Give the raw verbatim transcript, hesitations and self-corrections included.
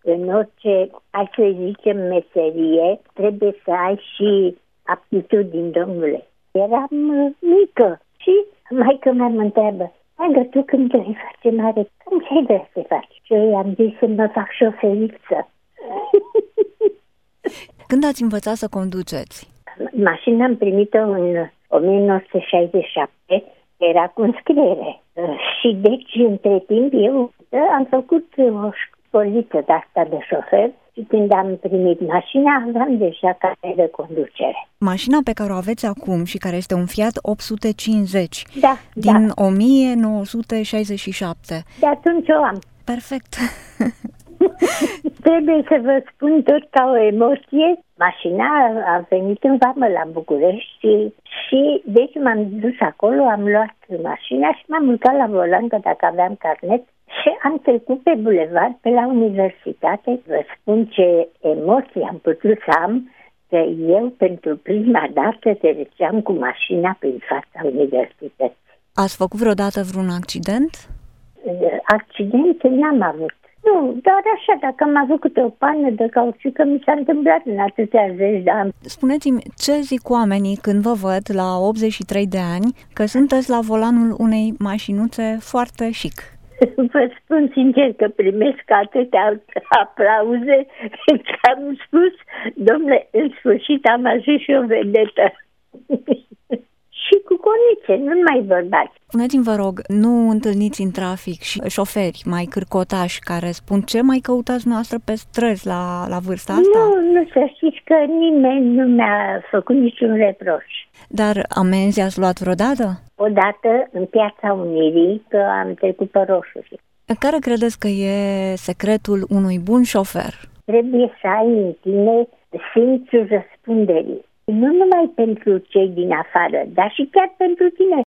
în orice, hai să zicem, meserie, trebuie să ai și aptitudini, domnule. Eram mică și maică mea mă întreabă, Agă, tu când te face mare, cum ce-ai vrea să faci? Și eu i-am zis să mă fac șoferiță. Când ați învățat să conduceți? Mașina am primit-o în o mie nouă sute șaizeci și șapte, era cu înscriere. Și deci, între timp, eu am făcut o școliță de-asta de șofer și când am primit mașina, aveam deja cartea de conducere. Mașina pe care o aveți acum și care este un Fiat opt sute cincizeci, da, din da. o mie nouă sute șaizeci și șapte. De atunci o am. Perfect. Trebuie să vă spun tot ca o emoție. Mașina a venit în vamă la București și, și deci m-am dus acolo, am luat mașina și m-am urcat la volan, că dacă aveam carnet, și am trecut pe bulevard pe la universitate. Vă spun ce emoții am putut să am, că eu pentru prima dată treceam cu mașina prin fața universității. Ați făcut vreodată vreun accident? Accident n-am avut. Nu, doar așa, dacă am avut câte o pană de cauciuc, că mi s-a întâmplat în atâția zeci de ani. Spuneți-mi, ce zic oamenii când vă văd la optzeci și trei de ani că sunteți la volanul unei mașinuțe foarte chic? Vă spun sincer că primesc atâtea aplauze că am spus, domnule, în sfârșit am ajuns și o vedetă. Și cu conițe, nu mai vorbați. Spuneți-mi, vă rog, nu întâlniți în trafic și șoferi mai cârcotași care spun ce mai căutați noastră pe străzi la, la vârsta asta? Nu, nu, să știți că nimeni nu mi-a făcut niciun reproș. Dar amenzi ați luat vreodată? Odată în Piața Unirii, că am trecut pe roșu. Care credeți că e secretul unui bun șofer? Trebuie să ai în tine simțul răspunderii. Nu numai pentru cei din afară, dar și chiar pentru tine.